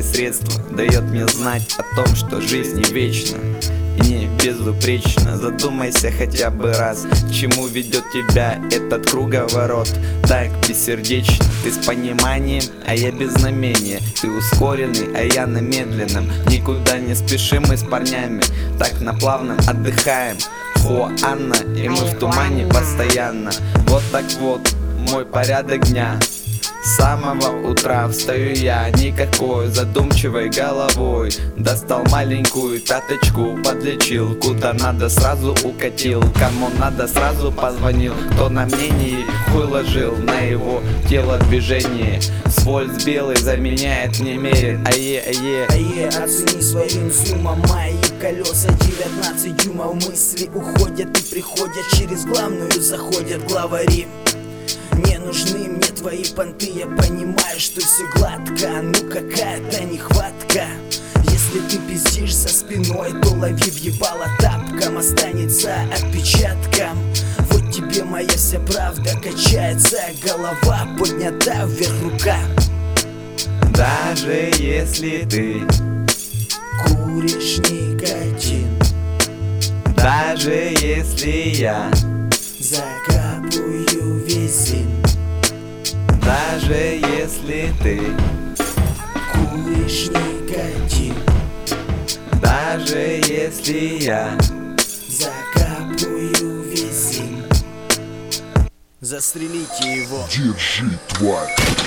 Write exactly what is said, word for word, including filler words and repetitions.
средство дает мне знать о том, что жизнь не вечна и не безупречна. Задумайся хотя бы раз, к чему ведет тебя этот круговорот. Так бессердечно, ты с пониманием, а я без знамения. Ты ускоренный, а я на медленном. Никуда не спешим мы с парнями, так на плавном отдыхаем. О, Анна, и мы в тумане постоянно. Вот так вот мой порядок дня. С самого утра встаю я никакой задумчивой головой. Достал маленькую пяточку, подлечил. Куда надо сразу укатил, кому надо сразу позвонил. Кто на мнение хуй ложил, на его тело движение. Свольц белый заменяет мне мерен. Ае, ае, ае, оцени своим зумом мои колеса. Девятнадцать дюймов мысли уходят и приходят, через главную заходят главари. Не нужны мне твои понты, я понимаю, что все гладко. Ну какая-то нехватка. Если ты пиздишь за спиной, то лови въебало тапком, останется отпечатком. Вот тебе моя вся правда качается, голова поднята вверх рука. Даже если ты куришь никотин, даже если я закапаю весь зин, даже если ты куришь никотин, даже если я закапаю весь зин. Застрелите его. Держи, тварь.